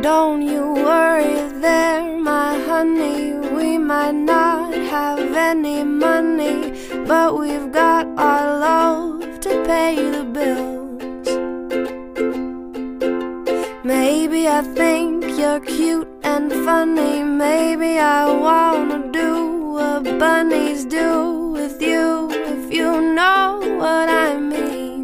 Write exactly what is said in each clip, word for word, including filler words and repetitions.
don't you worry there, my honey. We might not have any money, but we've got our love to pay the bills. Maybe I think you're cute and funny. Maybe I wanna do what bunnies do with you, if you know what I mean.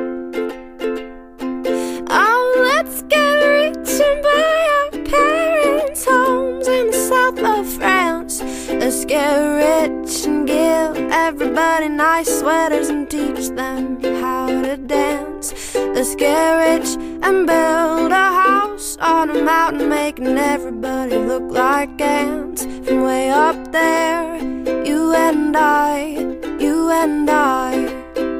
Oh, let's get rich and buy our parents' homes in the south of France. Let's get rich and give everybody nice sweaters and teach them how to dance. Let's get rich and build a house on a mountain, making everybody look like ants. From way up there, you and I, you and I.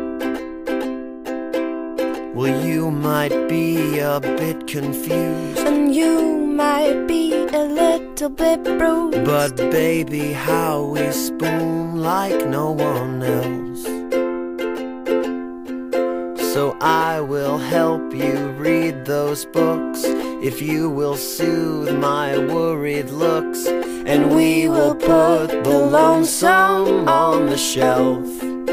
Well, you might be a bit confused, and you might be a little bit bruised, but baby, how we spoon like no one else. So I will help you read those books, if you will soothe my worried looks, and we will put the lonesome on the shelf.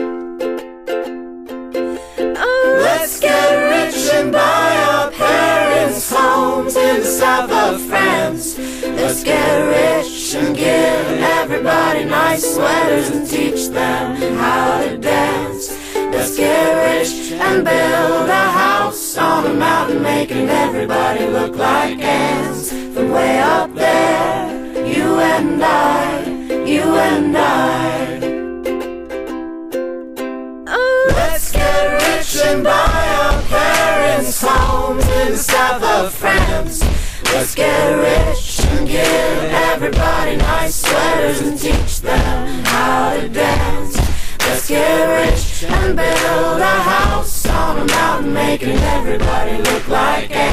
Let's get rich and buy our parents' homes in the south of France. Let's get rich and give everybody nice sweaters and teach them how to dance. Let's get rich and build a house on a mountain, making everybody look like ants. From way up there, you and I, you and I. Let's get rich and buy our parents' homes in the south of France. Let's get rich and give everybody nice sweaters and teach them how to dance. Let's get rich and build a house on a mountain, making everybody look like ants.